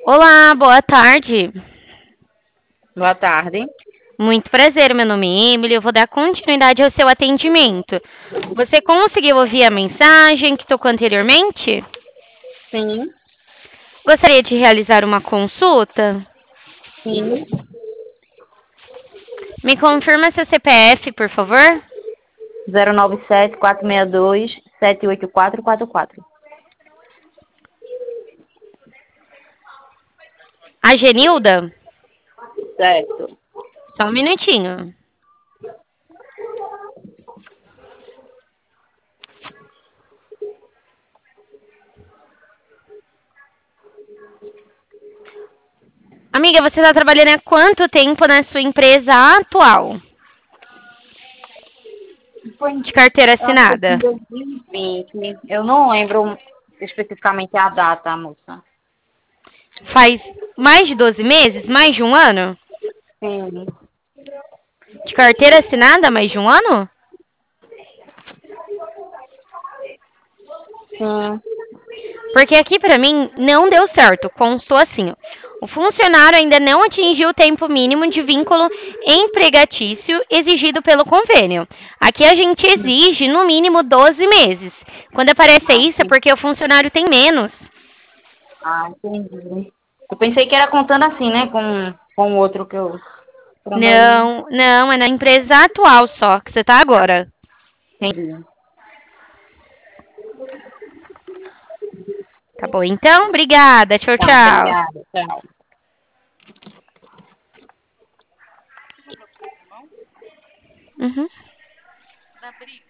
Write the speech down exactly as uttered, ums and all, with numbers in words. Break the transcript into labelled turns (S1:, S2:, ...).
S1: Olá, boa tarde.
S2: Boa tarde.
S1: Muito prazer, meu nome é Emily. Eu vou dar continuidade ao seu atendimento. Você conseguiu ouvir a mensagem que tocou anteriormente?
S2: Sim,
S1: Gostaria de realizar uma consulta?
S2: sim.
S1: Me confirma seu C P F, por favor.
S2: zero nove sete, quatro seis dois, sete oito quatro quatro quatro.
S1: A Genilda?
S2: Certo.
S1: Só um minutinho. Amiga, você está trabalhando há quanto tempo na sua empresa atual?
S2: Foi,
S1: De carteira
S2: eu acho que foi em
S1: assinada?
S2: dois mil e vinte. Eu não lembro especificamente a data, moça.
S1: Faz mais de doze meses? Mais de um ano?
S2: Sim,
S1: De carteira assinada, mais de um ano?
S2: sim.
S1: Porque aqui pra mim não deu certo. Constou assim, ó. O funcionário ainda não atingiu o tempo mínimo de vínculo empregatício exigido pelo convênio. Aqui a gente exige no mínimo doze meses. Quando aparece
S2: Ah,
S1: isso é
S2: sim.
S1: porque o funcionário tem menos.
S2: Ah, entendi. Eu pensei que era contando assim, né? Com, com o outro que eu trabalhei.
S1: Não, não, é na empresa atual só que você tá agora.
S2: Entendi.
S1: Tá bom, então, obrigada. Tchau,
S2: Tá,
S1: tchau.
S2: obrigada. Tchau.
S1: Uhum.